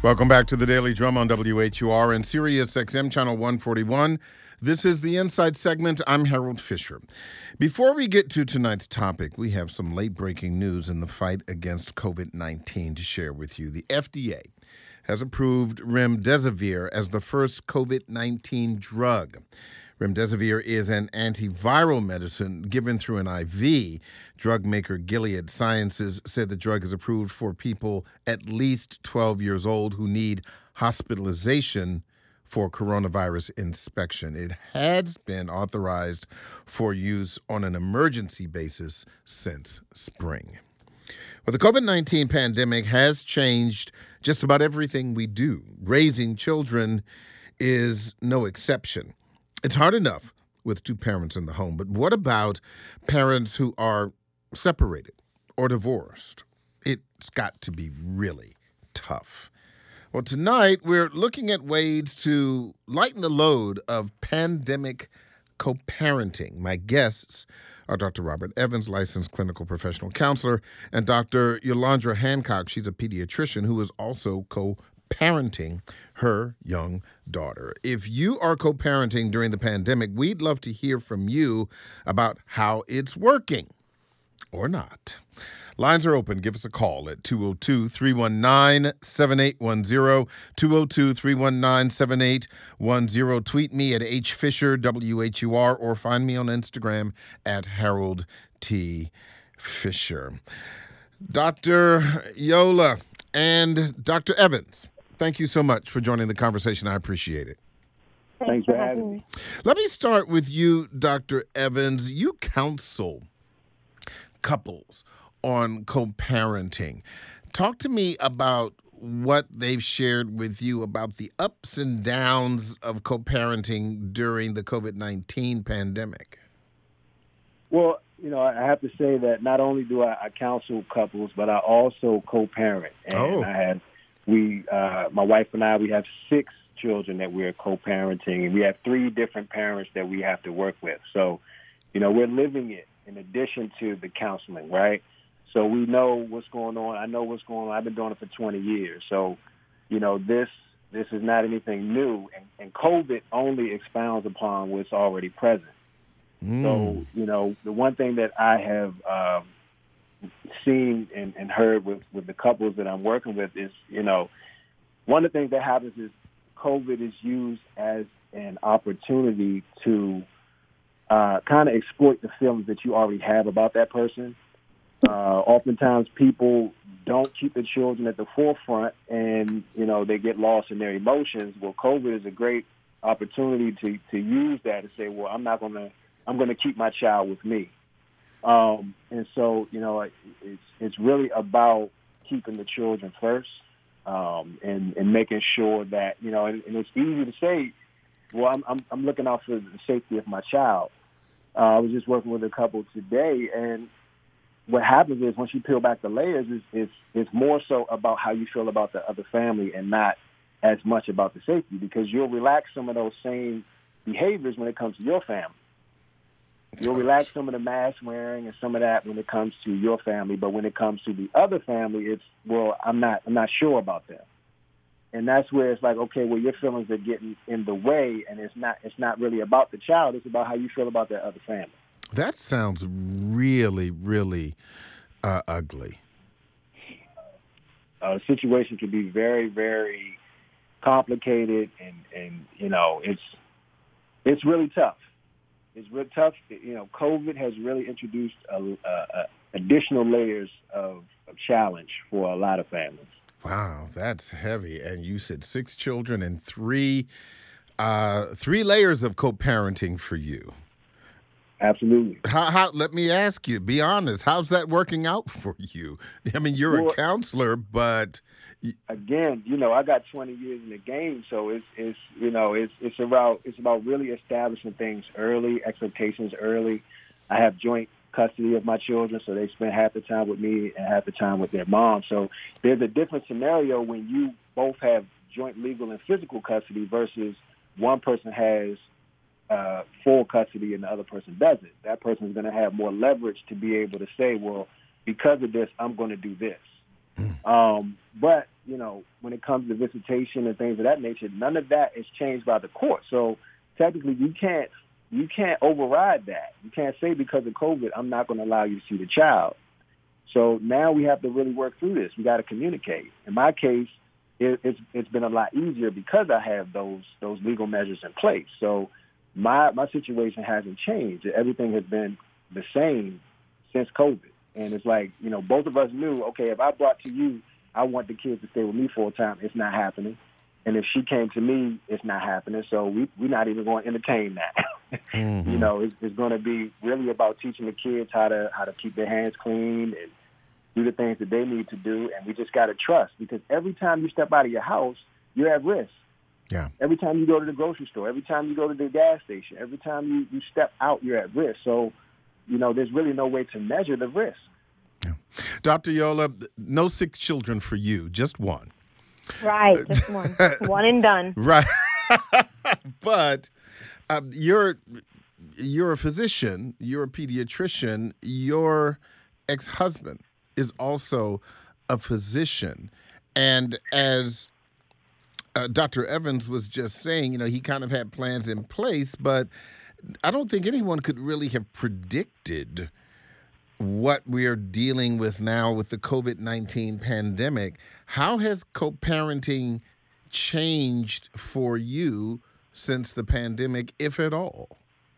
Welcome back to the Daily Drum on WHUR and Sirius XM Channel 141. This is the Insight segment. I'm Harold Fisher. Before we get to tonight's topic, we have some late-breaking news in the fight against COVID-19 to share with you. The FDA has approved remdesivir as the first COVID-19 drug. Remdesivir is an antiviral medicine given through an IV. Drug maker Gilead Sciences said the drug is approved for people at least 12 years old who need hospitalization for coronavirus inspection. It has been authorized for use on an emergency basis since spring. Well, the COVID-19 pandemic has changed just about everything we do. Raising children is no exception. It's hard enough with two parents in the home, but what about parents who are separated or divorced? It's got to be really tough. Well, tonight we're looking at ways to lighten the load of pandemic co-parenting. My guests are Dr. Robert Evans, licensed clinical professional counselor, and Dr. Yolandra Hancock. She's a pediatrician who is also co-parenting her young daughter. If you are co-parenting during the pandemic, we'd love to hear from you about how it's working or not. Lines are open. Give us a call at 202-319-7810, 202-319-7810. Tweet me at HFisher, WHUR, or find me on Instagram at Harold T. Fisher. Dr. Yola and Dr. Evans, thank you so much for joining the conversation. I appreciate it. Thanks for having me. Let me start with you, Dr. Evans. You counsel couples on co-parenting. Talk to me about what they've shared with you about the ups and downs of co-parenting during the COVID-19 pandemic. Well, I have to say that not only do I counsel couples, but I also co-parent. And my wife and I, we have 6 children that we're co-parenting, and we have 3 different parents that we have to work with. So, we're living it in addition to the counseling, right? So we know what's going on. I know what's going on. I've been doing it for 20 years. So, this is not anything new. And COVID only expounds upon what's already present. So, the one thing that I have seen and heard with the couples that I'm working with is, one of the things that happens is COVID is used as an opportunity to kind of exploit the feelings that you already have about that person. Oftentimes people don't keep the children at the forefront and, they get lost in their emotions. Well, COVID is a great opportunity to use that to say, well, I'm going to keep my child with me. And so, it's really about keeping the children first, and making sure that, and it's easy to say, well, I'm looking out for the safety of my child. I was just working with a couple today, and what happens is once you peel back the layers, it's more so about how you feel about the other family and not as much about the safety, because you'll relax some of those same behaviors when it comes to your family. You'll relax some of the mask wearing and some of that when it comes to your family, but when it comes to the other family, it's, well, I'm not sure about that. And that's where it's like, okay, well, your feelings are getting in the way, and it's not really about the child. It's about how you feel about that other family. That sounds really, really ugly. The situation can be very, very complicated, and it's really tough. It's really tough. COVID has really introduced additional layers of challenge for a lot of families. Wow, that's heavy. And you said 6 children and 3 layers of co-parenting for you. Absolutely. How? Let me ask you, be honest, how's that working out for you? I mean, you're a counselor, but again, I got 20 years in the game, so it's about really establishing things early, expectations early. I have joint custody of my children, so they spend half the time with me and half the time with their mom. So there's a different scenario when you both have joint legal and physical custody versus one person has full custody and the other person doesn't. That person is going to have more leverage to be able to say, well, because of this, I'm going to do this. But when it comes to visitation and things of that nature, none of that is changed by the court. So technically, you can't override that. You can't say because of COVID, I'm not going to allow you to see the child. So now we have to really work through this. We got to communicate. In my case, it's been a lot easier because I have those legal measures in place. So my situation hasn't changed. Everything has been the same since COVID. And it's like, both of us knew, okay, if I brought to you, I want the kids to stay with me full time, it's not happening. And if she came to me, it's not happening. So we're not even going to entertain that. Mm-hmm. It's going to be really about teaching the kids how to keep their hands clean and do the things that they need to do. And we just got to trust, because every time you step out of your house, you're at risk. Yeah. Every time you go to the grocery store, every time you go to the gas station, every time you step out, you're at risk. So, there's really no way to measure the risk. Yeah. Dr. Yola, no 6 children for you, just one. Right, just one. One and done. Right. But you're a physician, you're a pediatrician, your ex-husband is also a physician. And as Dr. Evans was just saying, he kind of had plans in place, but I don't think anyone could really have predicted what we are dealing with now with the COVID-19 pandemic. How has co-parenting changed for you since the pandemic, if at all?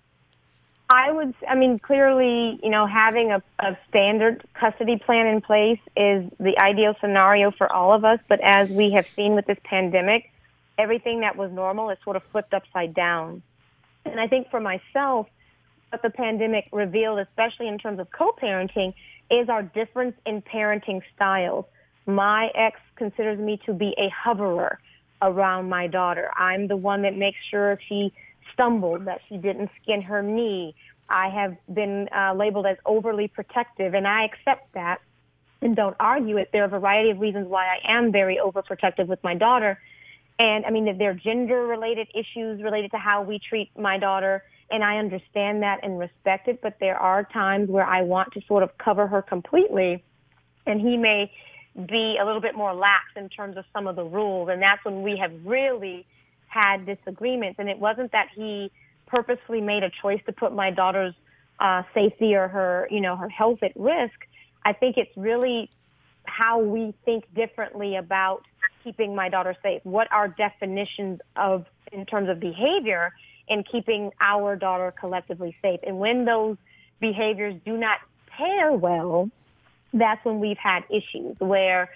Clearly, having a standard custody plan in place is the ideal scenario for all of us. But as we have seen with this pandemic, everything that was normal is sort of flipped upside down. And I think for myself, what the pandemic revealed, especially in terms of co-parenting, is our difference in parenting styles. My ex considers me to be a hoverer around my daughter. I'm the one that makes sure if she stumbled, that she didn't skin her knee. I have been labeled as overly protective, and I accept that and don't argue it. There are a variety of reasons why I am very overprotective with my daughter. And there are gender-related issues related to how we treat my daughter, and I understand that and respect it, but there are times where I want to sort of cover her completely, and he may be a little bit more lax in terms of some of the rules, and that's when we have really had disagreements. And it wasn't that he purposely made a choice to put my daughter's safety or her health at risk. I think it's really how we think differently about keeping my daughter safe. What are definitions of in terms of behavior in keeping our daughter collectively safe? And when those behaviors do not pair well, that's when we've had issues where,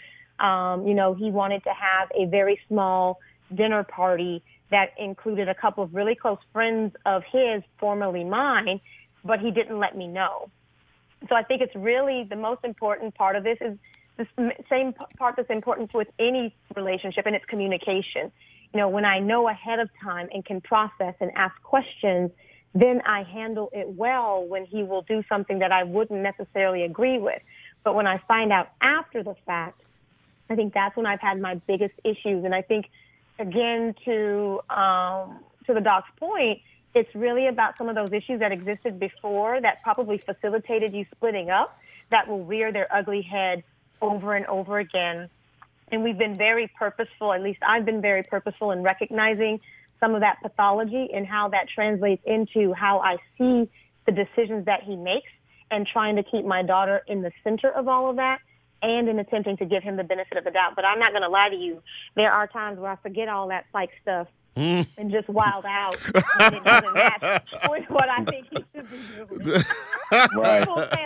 he wanted to have a very small dinner party that included a couple of really close friends of his, formerly mine, but he didn't let me know. So I think it's really the most important part of this is the same part that's important with any relationship, and it's communication. When I know ahead of time and can process and ask questions, then I handle it well when he will do something that I wouldn't necessarily agree with. But when I find out after the fact, I think that's when I've had my biggest issues. And I think, again, to the doc's point, it's really about some of those issues that existed before that probably facilitated you splitting up that will rear their ugly head over and over again. And we've been very purposeful, at least I've been very purposeful in recognizing some of that pathology and how that translates into how I see the decisions that he makes, and trying to keep my daughter in the center of all of that, and in attempting to give him the benefit of the doubt. But I'm not going to lie to you. There are times where I forget all that psych stuff and just wild out, and it doesn't match with what I think he should be doing. Right.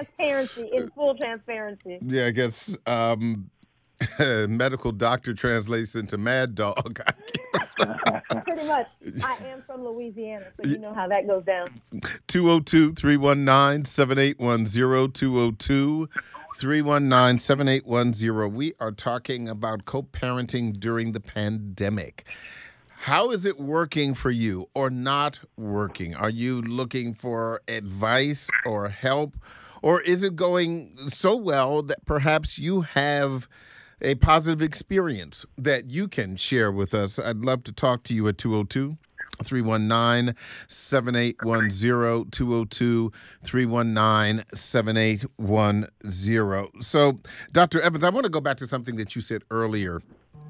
In full transparency. Yeah, I guess medical doctor translates into mad dog. Pretty much. I am from Louisiana, so you know how that goes down. 202-319-7810, 202-319-7810. We are talking about co-parenting during the pandemic. How is it working for you or not working? Are you looking for advice or help? Or is it going so well that perhaps you have a positive experience that you can share with us? I'd love to talk to you at 202-319-7810, 202-319-7810. So, Dr. Evans, I want to go back to something that you said earlier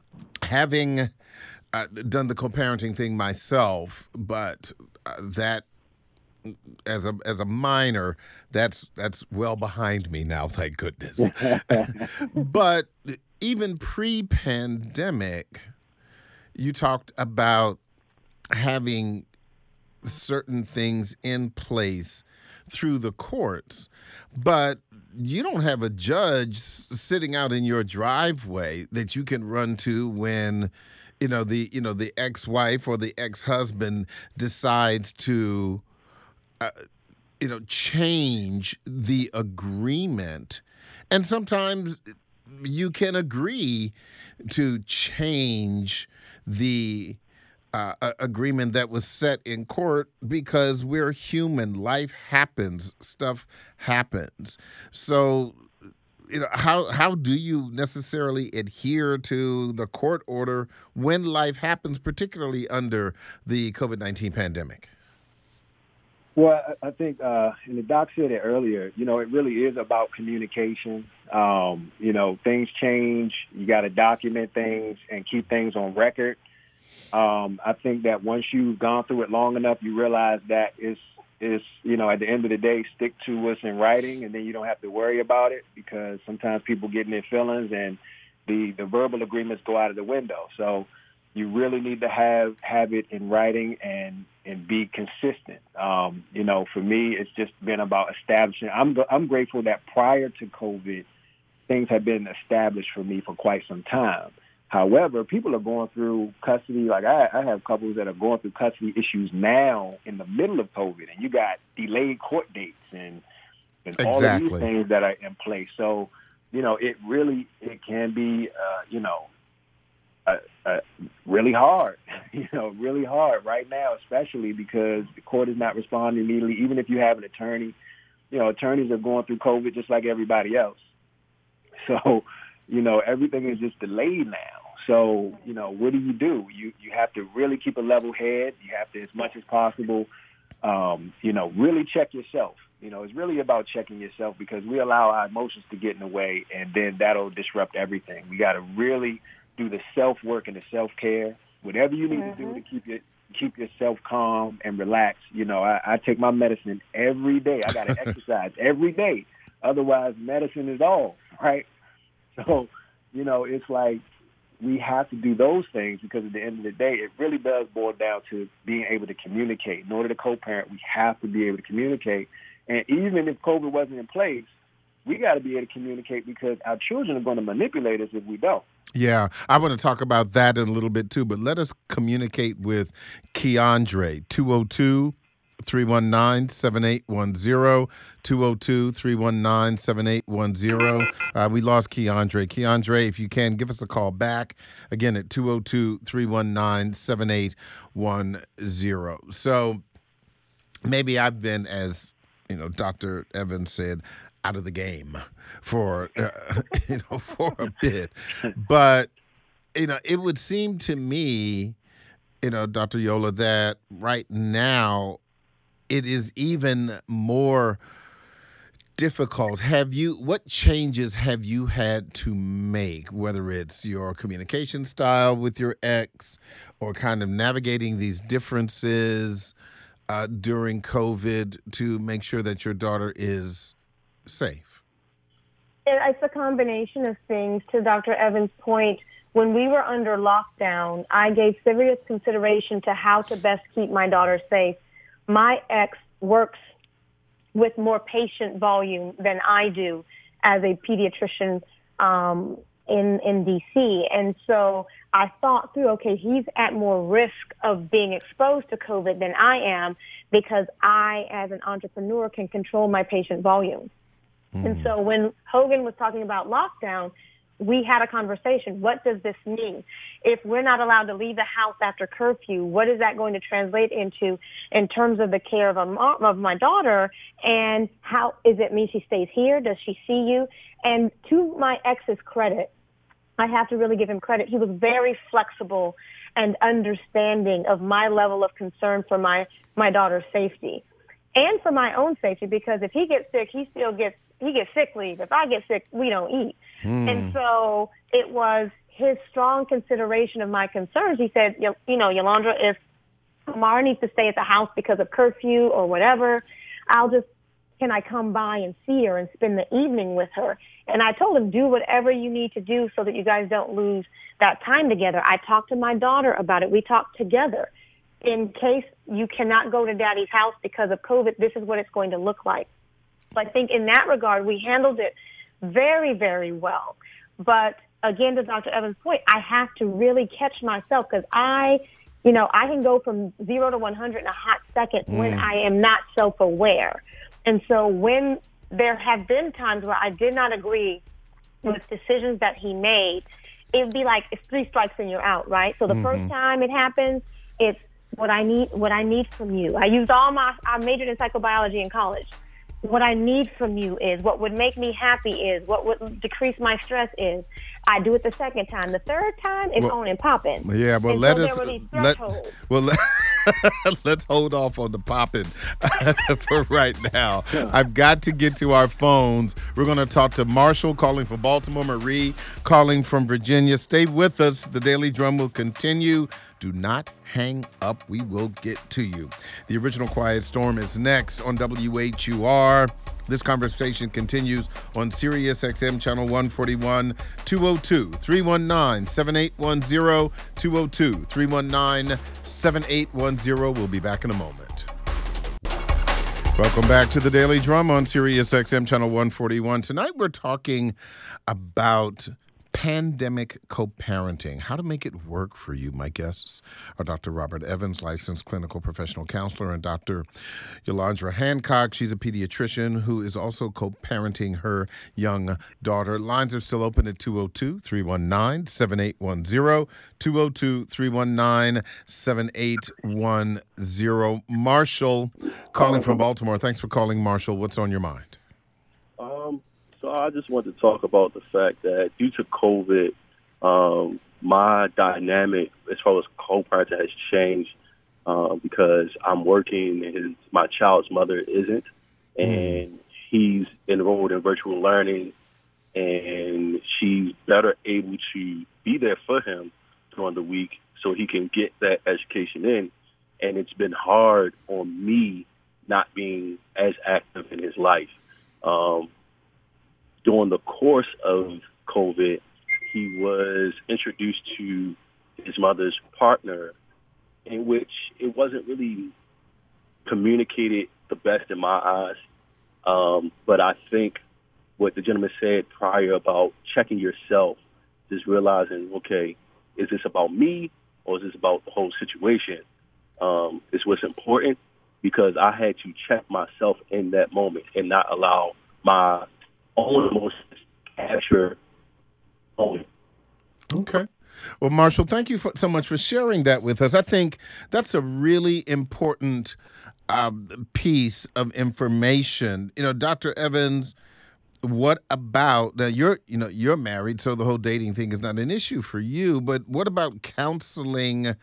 having done the co-parenting thing myself, but that as a minor, that's well behind me now, thank goodness. But even pre-pandemic, you talked about having certain things in place through the courts, but you don't have a judge sitting out in your driveway that you can run to when the ex-wife or the ex-husband decides to change the agreement. And sometimes you can agree to change the agreement that was set in court because we're human. Life happens. Stuff happens. So, how do you necessarily adhere to the court order when life happens, particularly under the COVID-19 pandemic? Well, I think, and the doc said it earlier, it really is about communication. Things change. You got to document things and keep things on record. I think that once you've gone through it long enough, you realize that it's at the end of the day, stick to what's in writing, and then you don't have to worry about it, because sometimes people get in their feelings and the verbal agreements go out of the window. So you really need to have it in writing and be consistent. For me, it's just been about establishing. I'm grateful that prior to COVID, things have been established for me for quite some time. However, people are going through custody. Like I have couples that are going through custody issues now in the middle of COVID, and you got delayed court dates and all of these things that are in place. So, it can be, really hard, really hard right now, especially because the court is not responding immediately. Even if you have an attorney, attorneys are going through COVID just like everybody else. So, everything is just delayed now. So, what do? You have to really keep a level head. You have to, as much as possible, really check yourself. It's really about checking yourself, because we allow our emotions to get in the way, and then that'll disrupt everything. We got to really do the self-work and the self-care, whatever you need to do to keep yourself calm and relaxed. I take my medicine every day. I got to exercise every day. Otherwise, medicine is off, right? So, it's like we have to do those things, because at the end of the day, it really does boil down to being able to communicate. In order to co-parent, we have to be able to communicate. And even if COVID wasn't in place, we got to be able to communicate, because our children are going to manipulate us if we don't. Yeah, I want to talk about that in a little bit too, but let us communicate with Keandre, 202-319-7810, 202-319-7810. We lost Keandre. Keandre, if you can, give us a call back, again, at 202-319-7810. So maybe I've been, as Dr. Evans said, out of the game for for a bit, but it would seem to me, Dr. Yola, that right now it is even more difficult. What changes have you had to make, whether it's your communication style with your ex or kind of navigating these differences during COVID to make sure that your daughter is safe? It's a combination of things. To Dr. Evans' point, when we were under lockdown, I gave serious consideration to how to best keep my daughter safe. My ex works with more patient volume than I do as a pediatrician in D.C. And so I thought through, okay, he's at more risk of being exposed to COVID than I am, because I, as an entrepreneur, can control my patient volume. And so when Hogan was talking about lockdown, we had a conversation. What does this mean? If we're not allowed to leave the house after curfew, what is that going to translate into in terms of the care of my daughter? And how is it mean she stays here? Does she see you? And to my ex's credit, I have to really give him credit. He was very flexible and understanding of my level of concern for my daughter's safety and for my own safety, because if he gets sick, he gets sick leave. If I get sick, we don't eat. And so his strong consideration of my concerns, he said, Yolanda, if Amara needs to stay at the house because of curfew or whatever, can I come by and see her and spend the evening with her? And I told him, do whatever you need to do so that you guys don't lose that time together. I talked to my daughter about it. We talked together. In case you cannot go to Daddy's house because of COVID, this is what it's going to look like. So I think in that regard, we handled it very, very well. But again, to Dr. Evans' point, I have to really catch myself because I can go from 0 to 100 in a hot second when I am not self-aware. And so when there have been times where I did not agree with decisions that he made, it would be like it's 3 strikes and you're out, right? So the first time it happens, it's what I need from you. I majored in psychobiology in college. What I need from you is, what would make me happy is, what would decrease my stress is. I do it the second time. The third time, it's on and popping. Yeah, well, let's hold off on the popping for right now. I've got to get to our phones. We're going to talk to Marshall calling from Baltimore, Marie calling from Virginia. Stay with us. The Daily Drum will continue. Do not hang up. We will get to you. The Original Quiet Storm is next on WHUR. This conversation continues on Sirius XM Channel 141, 202-319-7810, 202-319-7810. We'll be back in a moment. Welcome back to the Daily Drum on Sirius XM Channel 141. Tonight we're talking about pandemic co-parenting, how to make it work for you. My guests are Dr. Robert Evans, licensed clinical professional counselor, and Dr. Yolanda Hancock. She's a pediatrician who is also co-parenting her young daughter. Lines are still open at 202-319-7810, 202-319-7810. Marshall calling from Baltimore. Thanks for calling, Marshall. What's on your mind? So I just want to talk about the fact that due to COVID, my dynamic as far as co-parenting has changed because I'm working and my child's mother isn't, and he's enrolled in virtual learning, and she's better able to be there for him during the week so he can get that education in. And it's been hard on me not being as active in his life. During the course of COVID, he was introduced to his mother's partner, in which it wasn't really communicated the best in my eyes. But I think what the gentleman said prior about checking yourself, just realizing, okay, is this about me or is this about the whole situation? Is what's important, because I had to check myself in that moment and not allow my own emotions capture only. Okay. Well, Marshall, thank you so much for sharing that with us. I think that's a really important piece of information. Dr. Evans, what about now? You're married, so the whole dating thing is not an issue for you. But what about counseling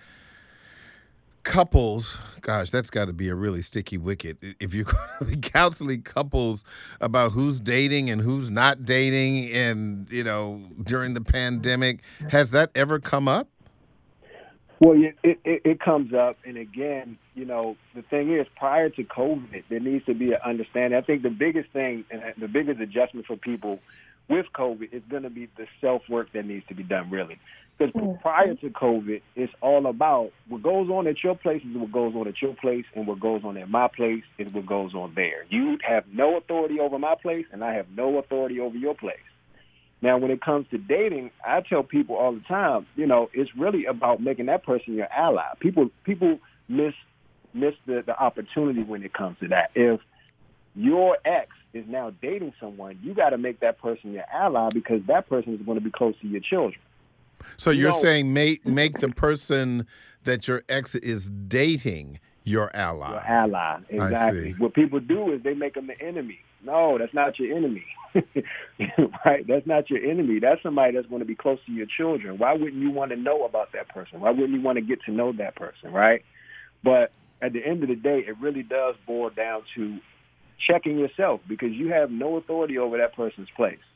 couples? Gosh, that's got to be a really sticky wicket. If you're going to be counseling couples about who's dating and who's not dating, and during the pandemic, has that ever come up? Well, it comes up, and again, the thing is, prior to COVID, there needs to be an understanding. I think the biggest thing and the biggest adjustment for people with COVID is going to be the self-work that needs to be done, really. Because prior to COVID, it's all about what goes on at your place is what goes on at your place, and what goes on at my place is what goes on there. You have no authority over my place, and I have no authority over your place. Now, when it comes to dating, I tell people all the time, it's really about making that person your ally. People miss the opportunity when it comes to that. If your ex is now dating someone, you got to make that person your ally, because that person is going to be close to your children. So you're saying make the person that your ex is dating your ally. Your ally, exactly. What people do is they make them the enemy. No, that's not your enemy. Right? That's not your enemy. That's somebody that's going to be close to your children. Why wouldn't you want to know about that person? Why wouldn't you want to get to know that person, right? But at the end of the day, it really does boil down to checking yourself, because you have no authority over that person's place.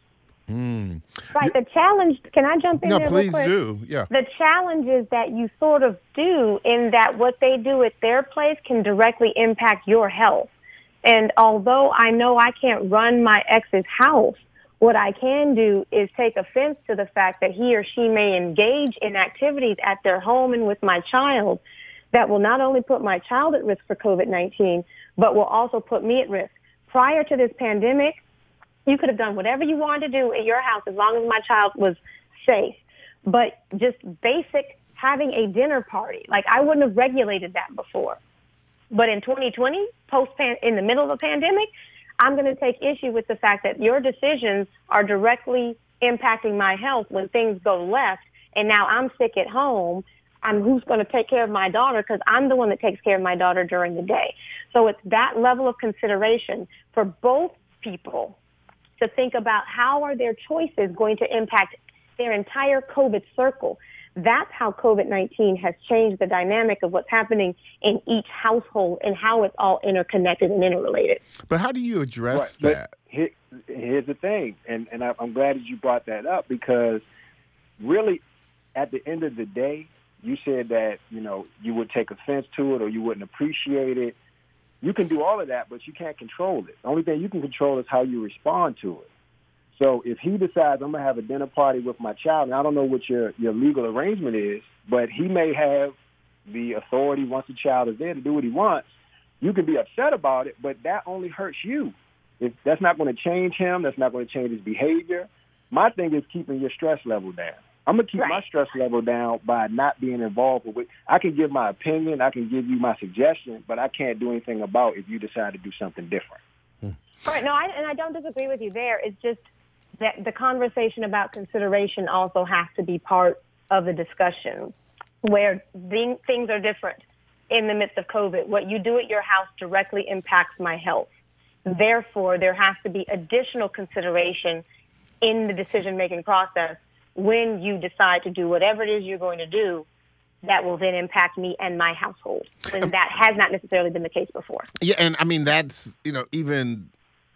Right. The challenge, can I jump in No, there please real quick? do. Yeah. The challenge is that you sort of do in that what they do at their place can directly impact your health. And although I know I can't run my ex's house, what I can do is take offense to the fact that he or she may engage in activities at their home and with my child that will not only put my child at risk for COVID-19, but will also put me at risk. Prior to this pandemic, you could have done whatever you wanted to do at your house as long as my child was safe. But just basic having a dinner party, like I wouldn't have regulated that before. But in 2020, in the middle of a pandemic, I'm going to take issue with the fact that your decisions are directly impacting my health when things go left. And now I'm sick at home. Who's going to take care of my daughter because I'm the one that takes care of my daughter during the day. So it's that level of consideration for both people to think about how are their choices going to impact their entire COVID circle. That's how COVID-19 has changed the dynamic of what's happening in each household and how it's all interconnected and interrelated. But how do you address that? Here's the thing, and I'm glad that you brought that up because really at the end of the day, you said that, you would take offense to it or you wouldn't appreciate it. You can do all of that, but you can't control it. The only thing you can control is how you respond to it. So if he decides I'm going to have a dinner party with my child, and I don't know what your legal arrangement is, but he may have the authority once the child is there to do what he wants. You can be upset about it, but that only hurts you. If that's not going to change him, that's not going to change his behavior. My thing is keeping your stress level down. I'm going to keep my stress level down by not being involved with it. I can give my opinion, I can give you my suggestion, but I can't do anything about if you decide to do something different. Right. No, I don't disagree with you there. It's just that the conversation about consideration also has to be part of the discussion where things are different in the midst of COVID. What you do at your house directly impacts my health. Therefore, there has to be additional consideration in the decision-making process when you decide to do whatever it is you're going to do that will then impact me and my household. And that has not necessarily been the case before. Yeah, and I mean, that's, even,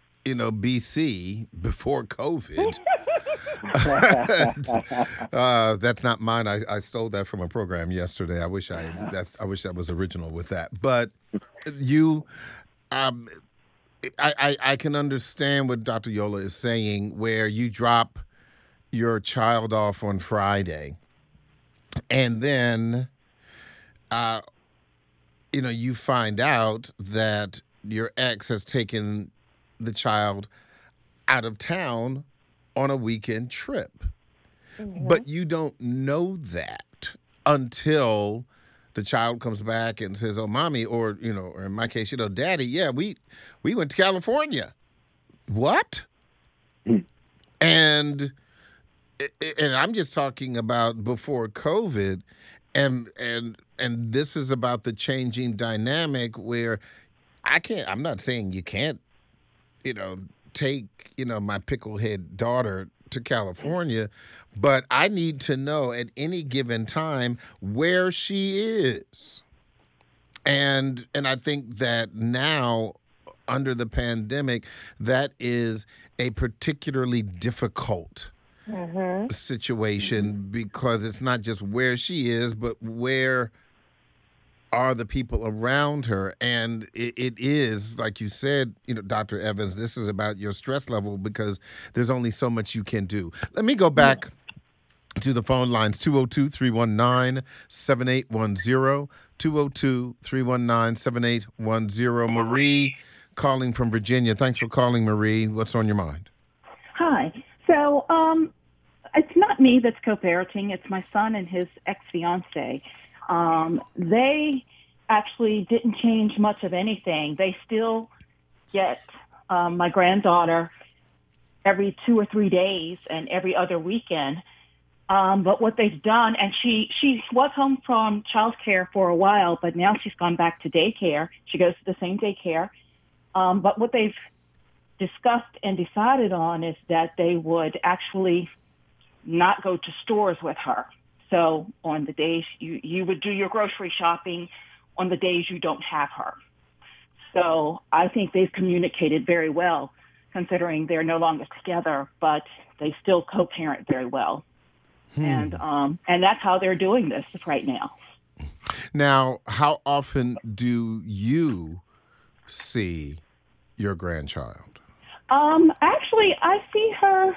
BC, before COVID. That's not mine. I stole that from a program yesterday. I wish that was original with that. But you, I can understand what Dr. Yola is saying, where you drop your child off on Friday, and then, you find out that your ex has taken the child out of town on a weekend trip. Mm-hmm. But you don't know that until the child comes back and says, oh, mommy, or in my case, daddy, yeah, we went to California. What? And I'm just talking about before COVID, and this is about the changing dynamic where I'm not saying you can't, take, my picklehead daughter to California, but I need to know at any given time where she is. And I think that now, under the pandemic, that is a particularly difficult situation because it's not just where she is, but where are the people around her. And it is, like you said, Dr. Evans, this is about your stress level because there's only so much you can do. Let me go back to the phone lines, 202-319-7810, 202-319-7810. Marie calling from Virginia. Thanks for calling, Marie. What's on your mind? Hi. So it's not me that's co-parenting. It's my son and his ex-fiance. They actually didn't change much of anything. They still get my granddaughter every 2 or 3 days and every other weekend. But what they've done, and she was home from childcare for a while, but now she's gone back to daycare. She goes to the same daycare. But what they've discussed and decided on is that they would actually not go to stores with her. So on the days you would do your grocery shopping on the days you don't have her. So I think they've communicated very well. considering they're no longer together, but they still co-parent very well. And that's how they're doing this right now. Now, how often do you see your grandchild? Actually, I see her.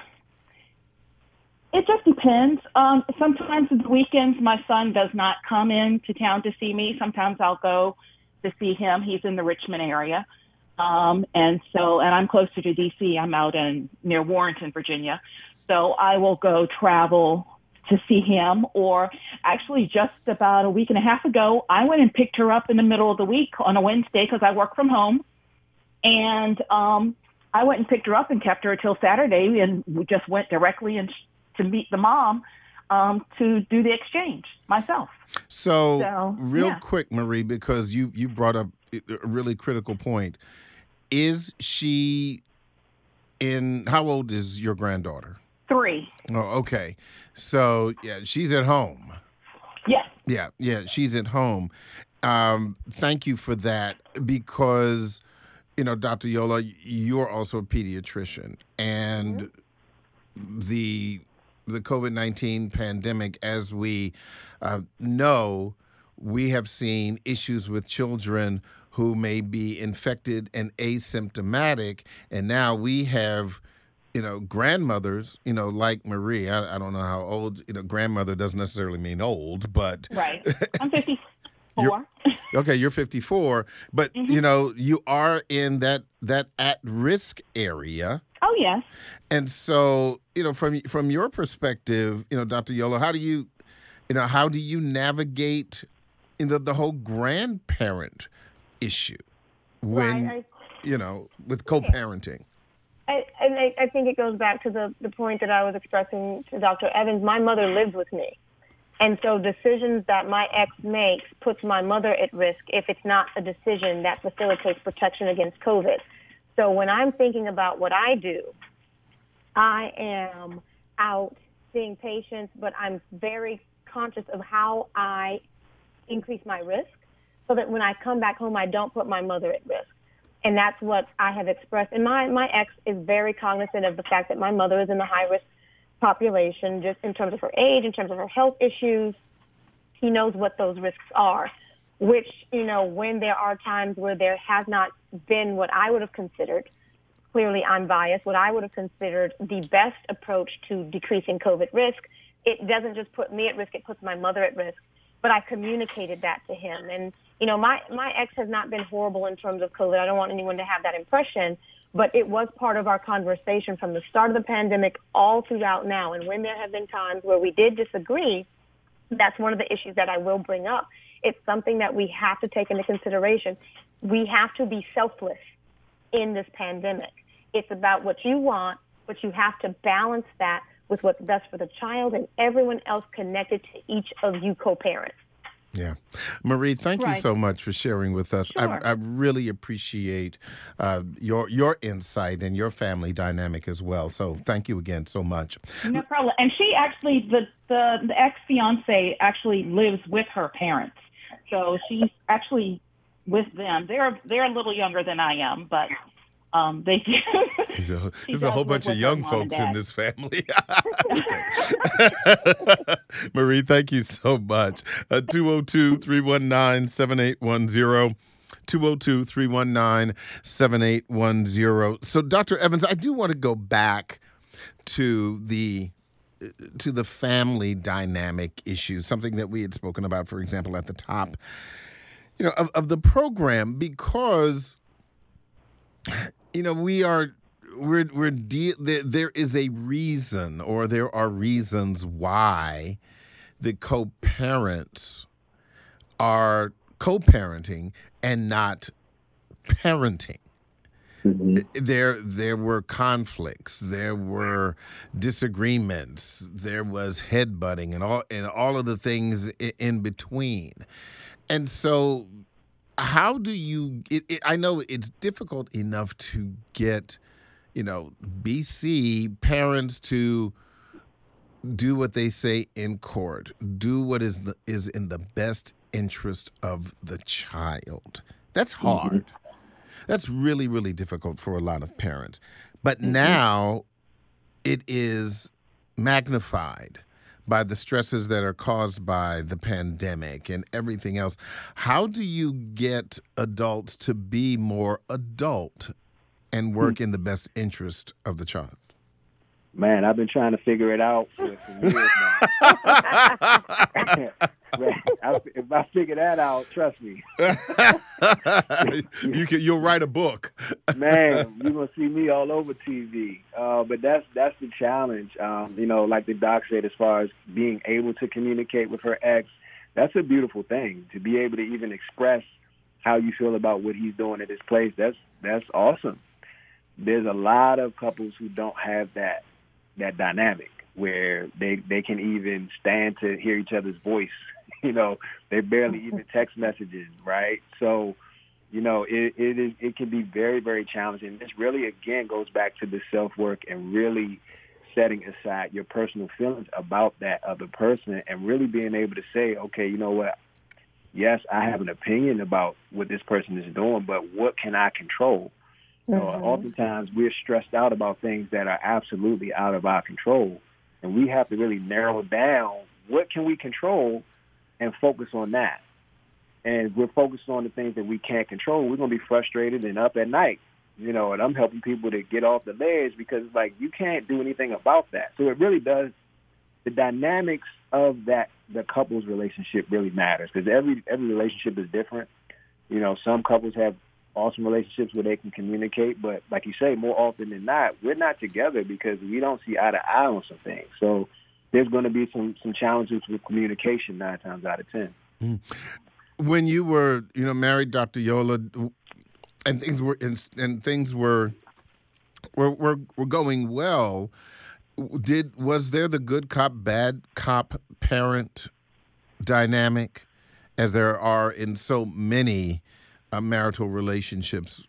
It just depends. Sometimes on the weekends, my son does not come into town to see me. Sometimes I'll go to see him. He's in the Richmond area. And I'm closer to D.C. I'm out near Warrenton, Virginia. So I will go travel to see him. Or actually just about a week and a half ago, I went and picked her up in the middle of the week on a Wednesday because I work from home. And I went and picked her up and kept her till Saturday, and we just went directly to meet the mom to do the exchange myself. So real quick, Marie, because you brought up a really critical point. Is she how old is your granddaughter? 3. Oh, okay. So, yeah, she's at home. Yes. Yeah, she's at home. Thank you for that because, Dr. Yola, you're also a pediatrician. And the COVID-19 pandemic, as we know, we have seen issues with children who may be infected and asymptomatic. And now we have, grandmothers, like Marie. I don't know how old, grandmother doesn't necessarily mean old, but. Right. I'm 54. Okay, you're 54, but, you are in that at-risk area. Oh, yes. And so, from your perspective, Dr. Yola, how do you navigate the whole grandparent issue when, with co-parenting? I think it goes back to the point that I was expressing to Dr. Evans. My mother lives with me. And so decisions that my ex makes puts my mother at risk if it's not a decision that facilitates protection against COVID. So when I'm thinking about what I do, I am out seeing patients, but I'm very conscious of how I increase my risk so that when I come back home, I don't put my mother at risk. And that's what I have expressed. And my ex is very cognizant of the fact that my mother is in the high-risk population, just in terms of her age, in terms of her health issues. He knows what those risks are, which, when there are times where there has not been what I would have considered, clearly I'm biased, what I would have considered the best approach to decreasing COVID risk, it doesn't just put me at risk, it puts my mother at risk. But I communicated that to him. And, my ex has not been horrible in terms of COVID. I don't want anyone to have that impression. But it was part of our conversation from the start of the pandemic all throughout now. And when there have been times where we did disagree, that's one of the issues that I will bring up. It's something that we have to take into consideration. We have to be selfless in this pandemic. It's about what you want, but you have to balance that with what's best for the child and everyone else connected to each of you co-parents. Yeah. Marie, thank you so much for sharing with us. Sure. I really appreciate your insight and your family dynamic as well. So thank you again so much. No problem. And she actually, the ex-fiance actually lives with her parents. So she's actually with them. They're a little younger than I am, but they do. There's a whole bunch of young folks in this family. Marie, thank you so much. 202-319-7810. 202-319-7810. So, Dr. Evans, I do want to go back to the family dynamic issues, something that we had spoken about, for example, at the top, of the program, because there is a reason, or there are reasons why the co-parents are co-parenting and not parenting. Mm-hmm. There were conflicts, there were disagreements, there was headbutting, and all of the things in between. And so, how do you? I know it's difficult enough to get, BC parents to do what they say in court, do what is in the best interest of the child. That's hard. That's really, really difficult for a lot of parents. But now it is magnified by the stresses that are caused by the pandemic and everything else. How do you get adults to be more adult and work in the best interest of the child? Man, I've been trying to figure it out for years now. Man, if I figure that out, trust me. You'll write a book. Man, you're going to see me all over TV. But that's the challenge. Like the doc said, as far as being able to communicate with her ex, that's a beautiful thing. To be able to even express how you feel about what he's doing at his place, that's awesome. There's a lot of couples who don't have that dynamic where they can even stand to hear each other's voice. They barely even text messages, right? So, it can be very, very challenging. This really, again, goes back to the self-work and really setting aside your personal feelings about that other person and really being able to say, okay, you know what? Yes, I have an opinion about what this person is doing, but what can I control? Oftentimes we're stressed out about things that are absolutely out of our control, and we have to really narrow down what can we control and focus on that. And if we're focused on the things that we can't control, we're going to be frustrated and up at night. And I'm helping people to get off the ledge because it's like you can't do anything about that. So it really does. The dynamics of the couple's relationship really matters because every relationship is different. Some couples have awesome relationships where they can communicate, but like you say, more often than not, we're not together because we don't see eye to eye on some things. So there's going to be some challenges with communication 9 times out of 10. When you were, married, Dr. Yola, and things were going well, was there the good cop, bad cop parent dynamic, as there are in so many marital relationships?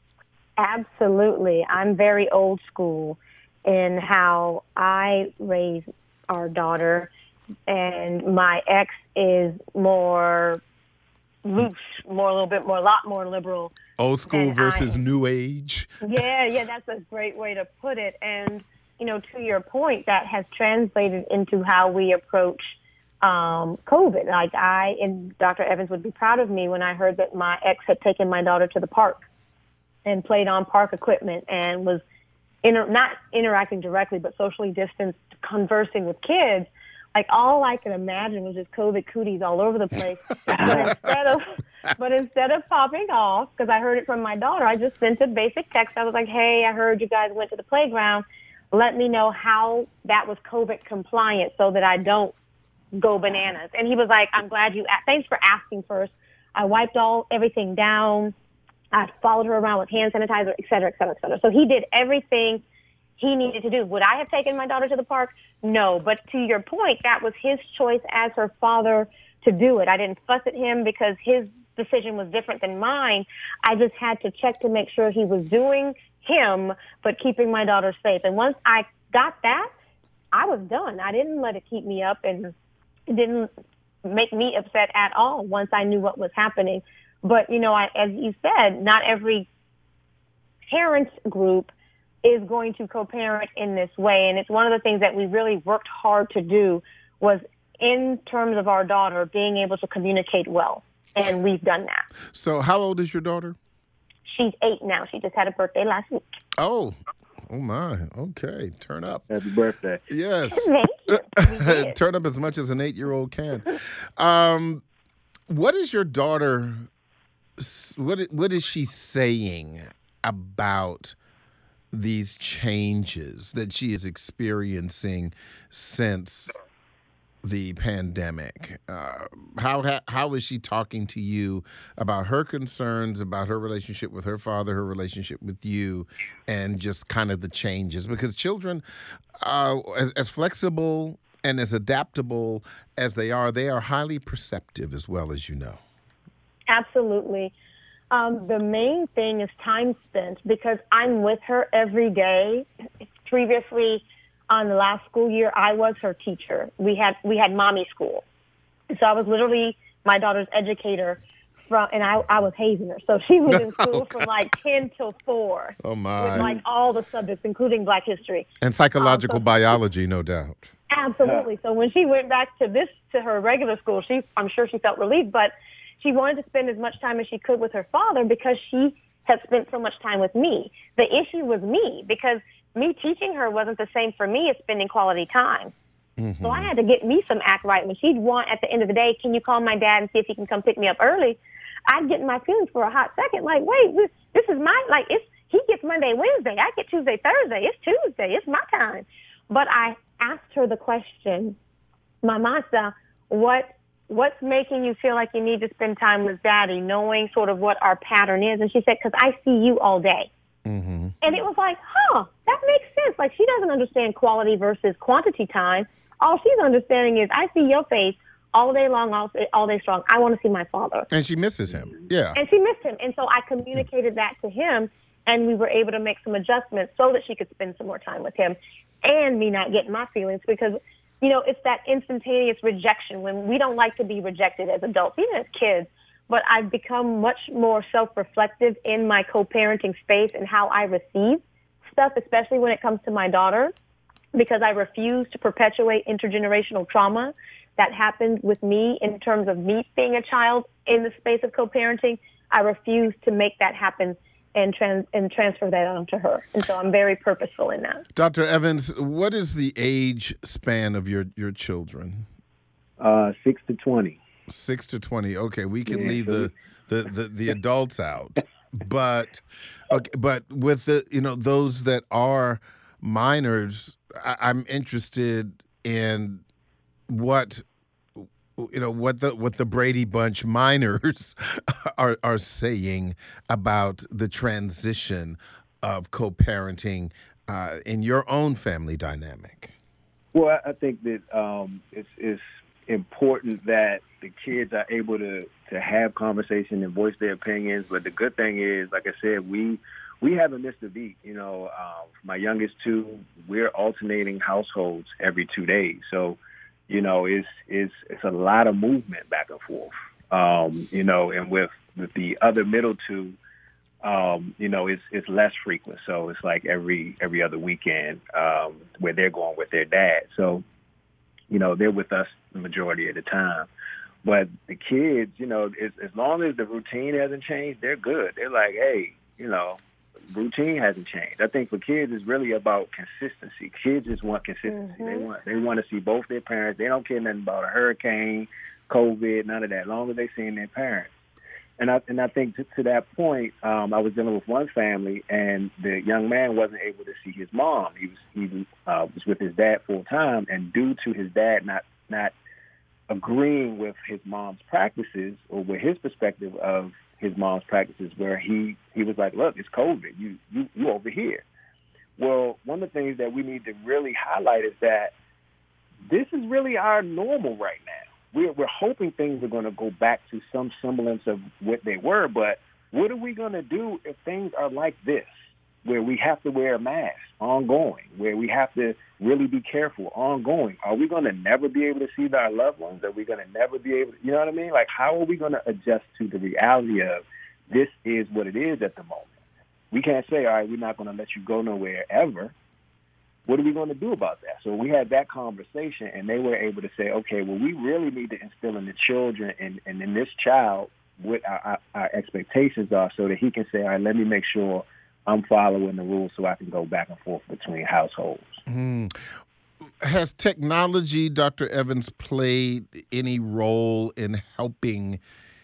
Absolutely. I'm very old school in how I raise our daughter, and my ex is more loose, a lot more liberal. Old school versus new age. Yeah, that's a great way to put it. And, to your point, that has translated into how we approach COVID. Like and Dr. Evans would be proud of me when I heard that my ex had taken my daughter to the park and played on park equipment and was not interacting directly, but socially distanced, conversing with kids. Like all I could imagine was just COVID cooties all over the place. But instead of popping off, because I heard it from my daughter, I just sent a basic text. I was like, hey, I heard you guys went to the playground. Let me know how that was COVID compliant so that I don't go bananas. And he was like, I'm glad you asked. Thanks for asking first. I wiped everything down. I followed her around with hand sanitizer, et cetera, et cetera, et cetera. So he did everything he needed to do. Would I have taken my daughter to the park? No. But to your point, that was his choice as her father to do it. I didn't fuss at him because his decision was different than mine. I just had to check to make sure he was doing him, but keeping my daughter safe. And once I got that, I was done. I didn't let it keep me up, and it didn't make me upset at all once I knew what was happening. But, as you said, not every parent group is going to co-parent in this way. And it's one of the things that we really worked hard to do was, in terms of our daughter, being able to communicate well. And we've done that. So how old is your daughter? She's 8 now. She just had a birthday last week. Oh my. Okay. Turn up. Happy birthday. Yes. Thank you. Turn up as much as an 8-year-old can. What is your daughter, what is she saying about these changes that she is experiencing since the pandemic? How is she talking to you about her concerns, about her relationship with her father, her relationship with you, and just kind of the changes? Because children, as flexible and as adaptable as they are highly perceptive as well, as you know. Absolutely. The main thing is time spent, because I'm with her every day. Previously, on the last school year, I was her teacher. We had mommy school. So I was literally my daughter's educator and I was hazing her. So she was in school from like 10 till 4. Oh, my. With like all the subjects, including Black history. And psychological biology, no doubt. Absolutely. So when she went back to her regular school, I'm sure she felt relieved, but she wanted to spend as much time as she could with her father because she had spent so much time with me. The issue was me, because me teaching her wasn't the same for me as spending quality time. Mm-hmm. So I had to get me some act right. When she'd want at the end of the day, can you call my dad and see if he can come pick me up early? I'd get in my feelings for a hot second. Like, wait, this is he gets Monday, Wednesday. I get Tuesday, Thursday. It's Tuesday. It's my time. But I asked her the question, Mamasa, what's making you feel like you need to spend time with Daddy, knowing sort of what our pattern is? And she said, because I see you all day. Mm-hmm. And it was like, that makes sense. Like, she doesn't understand quality versus quantity time. All she's understanding is, I see your face all day long, all day strong. I want to see my father. And she misses him. Yeah. And she missed him. And so I communicated that to him, and we were able to make some adjustments so that she could spend some more time with him and me not getting my feelings, because, it's that instantaneous rejection when we don't like to be rejected as adults, even as kids. But I've become much more self-reflective in my co-parenting space and how I receive stuff, especially when it comes to my daughter, because I refuse to perpetuate intergenerational trauma that happened with me in terms of me being a child in the space of co-parenting. I refuse to make that happen and transfer that on to her. And so I'm very purposeful in that. Dr. Evans, what is the age span of your children? 6 to 20. 6 to 20. Okay, we can leave the adults out. But with the those that are minors, I'm interested in what the Brady Bunch minors are saying about the transition of co-parenting in your own family dynamic. Well, I think that it's important that the kids are able to have conversation and voice their opinions. But the good thing is, like I said, we haven't missed a beat. My youngest two, we're alternating households every 2 days. So, it's a lot of movement back and forth. And with the other middle two, it's less frequent. So it's like every other weekend where they're going with their dad. So, they're with us the majority of the time. But the kids, as long as the routine hasn't changed, they're good. They're like, hey, routine hasn't changed. I think for kids, it's really about consistency. Kids just want consistency. Mm-hmm. They want to see both their parents. They don't care nothing about a hurricane, COVID, none of that, as long as they're seeing their parents. And I think to that point, I was dealing with one family, and the young man wasn't able to see his mom. He was with his dad full time, and due to his dad not agreeing with his mom's practices or with his perspective of his mom's practices, where he was like, look, it's COVID. You over here. Well, one of the things that we need to really highlight is that this is really our normal right now. We're hoping things are going to go back to some semblance of what they were, but what are we going to do if things are like this, where we have to wear a mask ongoing, where we have to really be careful ongoing? Are we going to never be able to see our loved ones? Are we going to never be able to, you know what I mean? Like, how are we going to adjust to the reality of this is what it is at the moment? We can't say, all right, we're not going to let you go nowhere ever. What are we going to do about that? So we had that conversation, and they were able to say, okay, well, we really need to instill in the children and in this child what our expectations are, so that he can say, all right, let me make sure I'm following the rules so I can go back and forth between households. Mm. Has technology, Dr. Evans, played any role in helping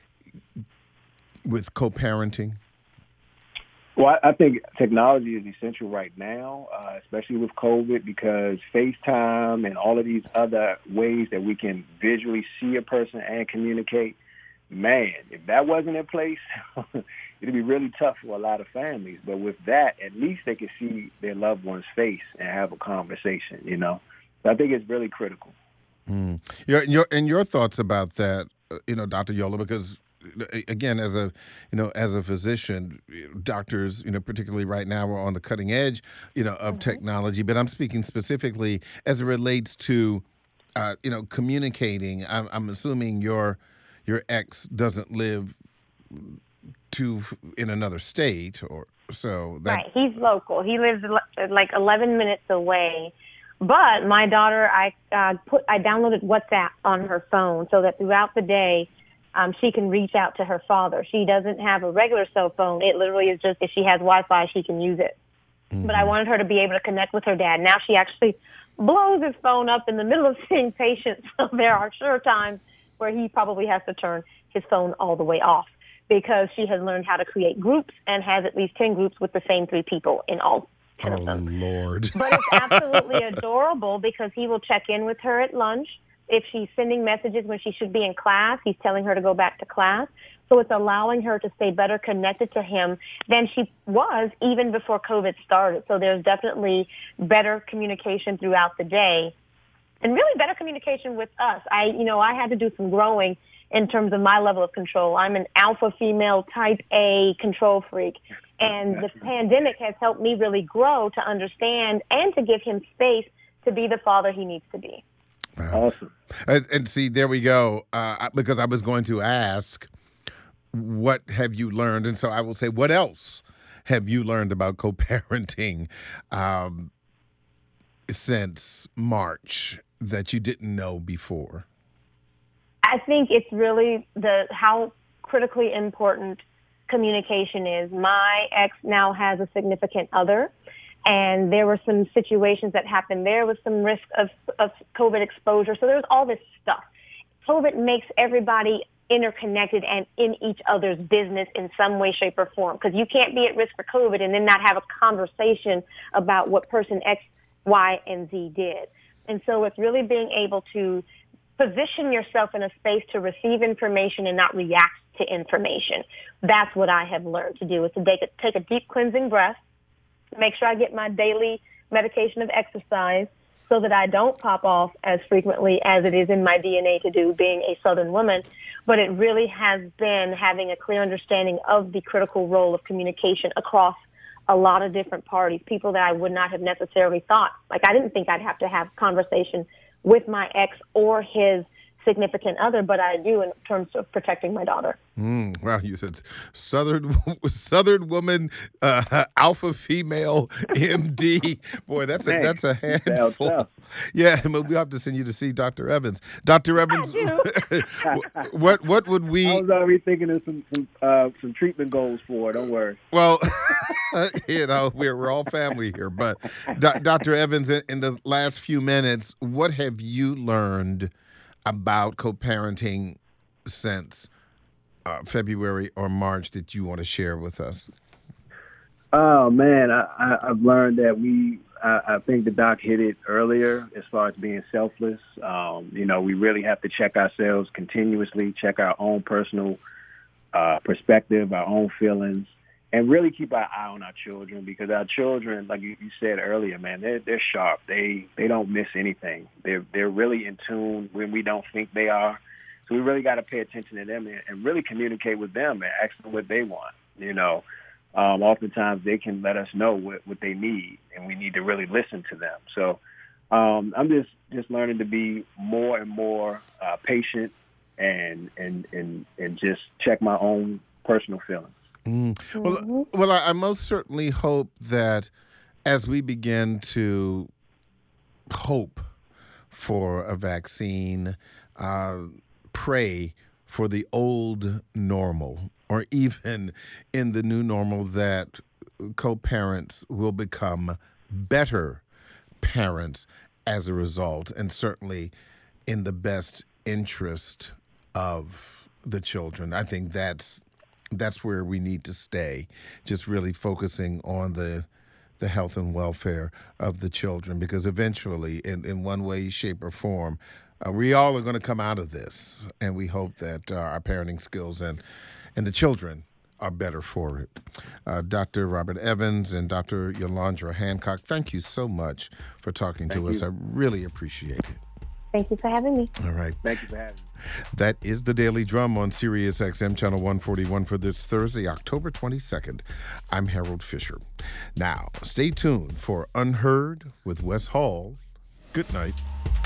with co-parenting? Well, I think technology is essential right now, especially with COVID, because FaceTime and all of these other ways that we can visually see a person and communicate, man, if that wasn't in place, it'd be really tough for a lot of families. But with that, at least they can see their loved one's face and have a conversation, So I think it's really critical. Mm. Your thoughts about that, Dr. Yola, because again, as a physician, doctors, particularly right now, are on the cutting edge, of technology. But I'm speaking specifically as it relates to, communicating. I'm assuming your ex doesn't live in another state or so. Right. He's local. He lives like 11 minutes away. But my daughter, I downloaded WhatsApp on her phone so that throughout the day, she can reach out to her father. She doesn't have a regular cell phone. It literally is just if she has Wi-Fi, she can use it. Mm-hmm. But I wanted her to be able to connect with her dad. Now she actually blows his phone up in the middle of seeing patients. So there are sure times where he probably has to turn his phone all the way off because she has learned how to create groups and has at least 10 groups with the same 3 people in all 10 of them. Oh, Lord. But it's absolutely adorable because he will check in with her at lunch. If she's sending messages when she should be in class, he's telling her to go back to class. So it's allowing her to stay better connected to him than she was even before COVID started. So there's definitely better communication throughout the day and really better communication with us. I had to do some growing in terms of my level of control. I'm an alpha female type A control freak. And the pandemic has helped me really grow to understand and to give him space to be the father he needs to be. Wow. Awesome. And see, there we go. Because I was going to ask, what have you learned? And so I will say, what else have you learned about co-parenting since March that you didn't know before? I think it's really how critically important communication is. My ex now has a significant other, and there were some situations that happened. There was some risk of COVID exposure. So there was all this stuff. COVID makes everybody interconnected and in each other's business in some way, shape, or form, because you can't be at risk for COVID and then not have a conversation about what person X, Y, and Z did. And so it's really being able to position yourself in a space to receive information and not react to information. That's what I have learned to do, is to take a deep cleansing breath, make sure I get my daily medication of exercise so that I don't pop off as frequently as it is in my DNA to do, being a Southern woman. But it really has been having a clear understanding of the critical role of communication across a lot of different parties, people that I would not have necessarily thought. Like, I didn't think I'd have to have conversation with my ex or his significant other, but I do in terms of protecting my daughter. Wow, you said Southern woman, alpha female, MD. Boy, that's a handful. Yeah, but we have to send you to see Dr. Evans. Dr. Evans, what would we? I was already thinking of some treatment goals for. Don't worry. Well, we're all family here, but Dr. Evans, in the last few minutes, what have you learned about co-parenting since February or March that you want to share with us? Oh, man, I've learned that I think the doc hit it earlier as far as being selfless. We really have to check ourselves continuously, check our own personal perspective, our own feelings, and really keep our eye on our children, because our children, like you said earlier, man, they're sharp. They don't miss anything. They're really in tune when we don't think they are. So we really got to pay attention to them and really communicate with them and ask them what they want. Oftentimes they can let us know what they need, and we need to really listen to them. So I'm just learning to be more and more patient and just check my own personal feelings. Well, I most certainly hope that as we begin to hope for a vaccine, pray for the old normal, or even in the new normal, that co-parents will become better parents as a result, and certainly in the best interest of the children. I think that's where we need to stay, just really focusing on the health and welfare of the children, because eventually, in one way, shape, or form, we all are going to come out of this, and we hope that our parenting skills and the children are better for it. Dr. Robert Evans and Dr. Yolandra Hancock, thank you so much for talking to us. I really appreciate it. Thank you for having me. All right. Thank you for having me. That is the Daily Drum on Sirius XM Channel 141 for this Thursday, October 22nd. I'm Harold Fisher. Now, stay tuned for Unheard with Wes Hall. Good night.